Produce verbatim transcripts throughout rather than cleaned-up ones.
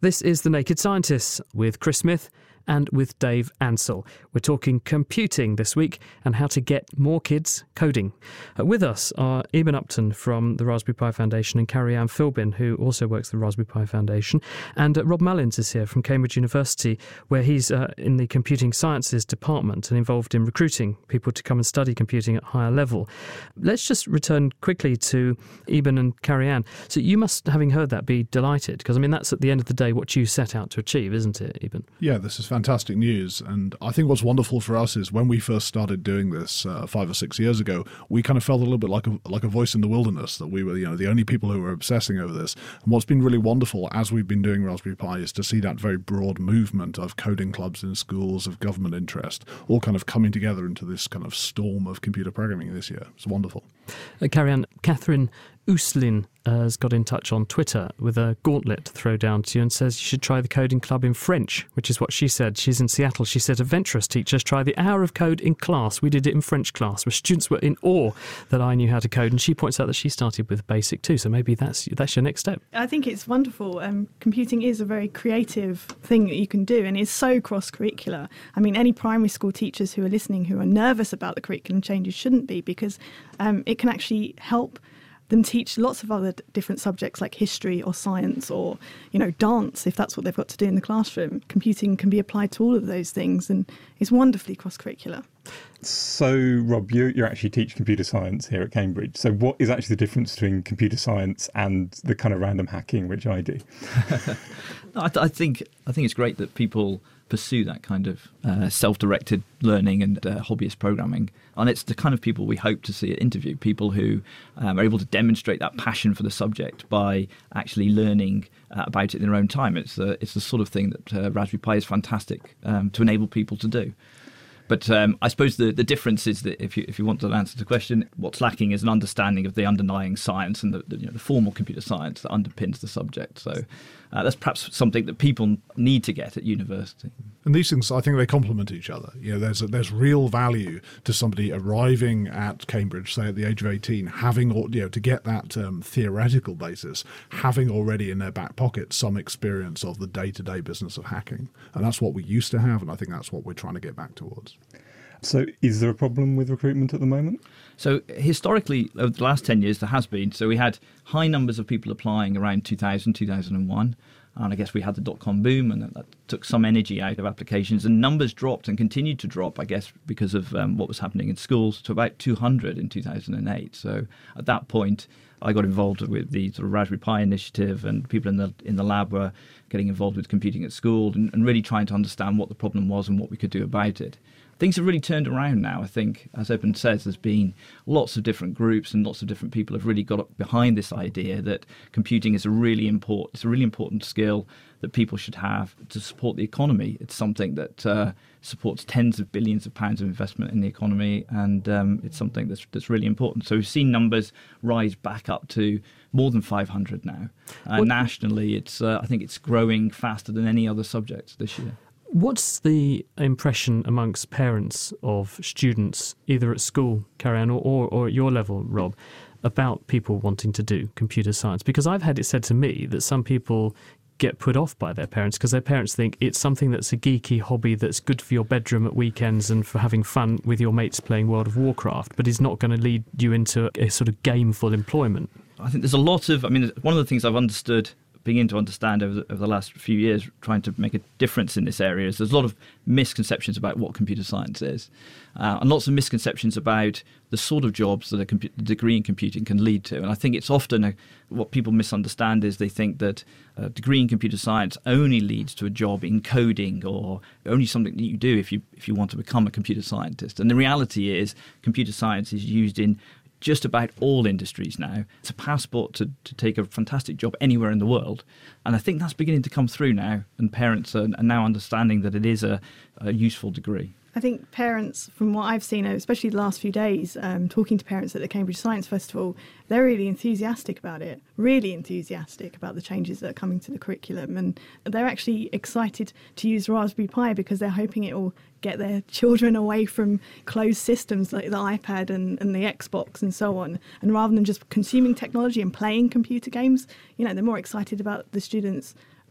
This is The Naked Scientists with Chris Smith and with Dave Ansell. We're talking computing this week and how to get more kids coding. Uh, with us are Eben Upton from the Raspberry Pi Foundation and Carrie-Anne Philbin, who also works at the Raspberry Pi Foundation. And uh, Rob Mullins is here from Cambridge University, where he's uh, in the Computing Sciences department and involved in recruiting people to come and study computing at higher level. Let's just return quickly to Eben and Carrie-Anne. So you must, having heard that, be delighted, because I mean that's at the end of the day what you set out to achieve, isn't it, Eben? Yeah, this is fantastic news. And I think what's wonderful for us is when we first started doing this uh, five or six years ago, we kind of felt a little bit like a, like a voice in the wilderness, that we were, you know, the only people who were obsessing over this. And what's been really wonderful as we've been doing Raspberry Pi is to see that very broad movement of coding clubs in schools, of government interest, all kind of coming together into this kind of storm of computer programming this year. It's wonderful. Uh, Carrie-Anne, Catherine Ooslin uh, has got in touch on Twitter with a gauntlet to throw down to you and says you should try the coding club in French, which is what she said. She's in Seattle. She said, adventurous teachers try the hour of code in class. We did it in French class, where students were in awe that I knew how to code. And she points out that she started with BASIC too. So maybe that's that's your next step. I think it's wonderful. Um, computing is a very creative thing that you can do, and it's so cross-curricular. I mean, any primary school teachers who are listening who are nervous about the curriculum changes shouldn't be, because um, it can actually help them teach lots of other different subjects like history or science or, you know, dance, if that's what they've got to do in the classroom. Computing can be applied to all of those things and is wonderfully cross-curricular. So, Rob, you, you actually teach computer science here at Cambridge. So what is actually the difference between computer science and the kind of random hacking which I do? I, th- I think I think it's great that people pursue that kind of uh, self-directed learning and uh, hobbyist programming. And it's the kind of people we hope to see at interview, people who um, are able to demonstrate that passion for the subject by actually learning uh, about it in their own time. It's, uh, it's the sort of thing that uh, Raspberry Pi is fantastic um, to enable people to do. But um, I suppose the, the difference is that if you if you want to answer the question, what's lacking is an understanding of the underlying science and the, the, you know, the formal computer science that underpins the subject. So uh, that's perhaps something that people need to get at university. And these things, I think they complement each other. You know, there's a, there's real value to somebody arriving at Cambridge, say at the age of eighteen, having, you know, to get that um, theoretical basis, having already in their back pocket some experience of the day-to-day business of hacking. And that's what we used to have, and I think that's what we're trying to get back towards. So is there a problem with recruitment at the moment? So historically, over the last ten years, there has been. So we had high numbers of people applying around two thousand, two thousand one. And I guess we had the dot-com boom, and that, that took some energy out of applications. And numbers dropped and continued to drop, I guess, because of um, what was happening in schools, to about two hundred in two thousand eight. So at that point, I got involved with the sort of Raspberry Pi initiative, and people in the in the lab were getting involved with computing at school and, and really trying to understand what the problem was and what we could do about it. Things have really turned around now, I think. As Eben says, there's been lots of different groups and lots of different people have really got up behind this idea that computing is a really important, it's a really important skill that people should have to support the economy. It's something that uh, supports tens of billions of pounds of investment in the economy, and um, it's something that's that's really important. So we've seen numbers rise back up to more than five hundred now. Uh, well, nationally, it's uh, I think it's growing faster than any other subject this year. What's the impression amongst parents of students, either at school, Carrie-Anne, or, or, or at your level, Rob, about people wanting to do computer science? Because I've had it said to me that some people get put off by their parents because their parents think it's something that's a geeky hobby that's good for your bedroom at weekends and for having fun with your mates playing World of Warcraft, but is not going to lead you into a sort of gameful employment. I think there's a lot of, I mean, one of the things I've understood begin to understand over the, over the last few years, trying to make a difference in this area, is there's a lot of misconceptions about what computer science is, uh, and lots of misconceptions about the sort of jobs that a compu- degree in computing can lead to. And I think it's often a, what people misunderstand is they think that a degree in computer science only leads to a job in coding, or only something that you do if you if you want to become a computer scientist. And the reality is, computer science is used in just about all industries now. It's a passport to, to take a fantastic job anywhere in the world. And I think that's beginning to come through now, and parents are, are now understanding that it is a, a useful degree. I think parents, from what I've seen, especially the last few days, um, talking to parents at the Cambridge Science Festival, they're really enthusiastic about it, really enthusiastic about the changes that are coming to the curriculum. And they're actually excited to use Raspberry Pi because they're hoping it will get their children away from closed systems like the iPad and, and the Xbox and so on. And rather than just consuming technology and playing computer games, you know, they're more excited about the students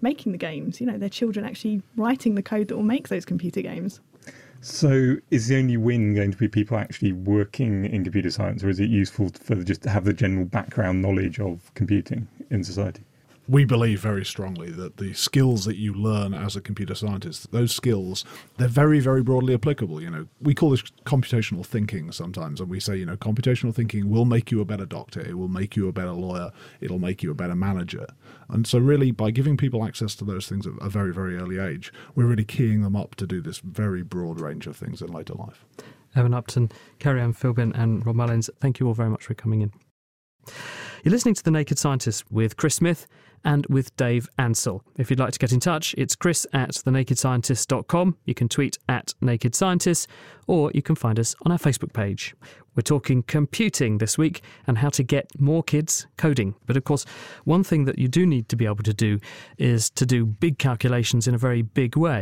making the games. You know, their children actually writing the code that will make those computer games. So is the only win going to be people actually working in computer science, or is it useful for just to have the general background knowledge of computing in society? We believe very strongly that the skills that you learn as a computer scientist, those skills, they're very, very broadly applicable. You know, we call this computational thinking sometimes, and we say, you know, computational thinking will make you a better doctor, it will make you a better lawyer, it'll make you a better manager. And so really, by giving people access to those things at a very, very early age, we're really keying them up to do this very broad range of things in later life. Evan Upton, Kerry-Ann Philbin and Rob Mullins, thank you all very much for coming in. You're listening to The Naked Scientist with Chris Smith and with Dave Ansell. If you'd like to get in touch, it's chris at the naked scientist dot com. You can tweet at Naked Scientist, or you can find us on our Facebook page. We're talking computing this week and how to get more kids coding. But of course, one thing that you do need to be able to do is to do big calculations in a very big way.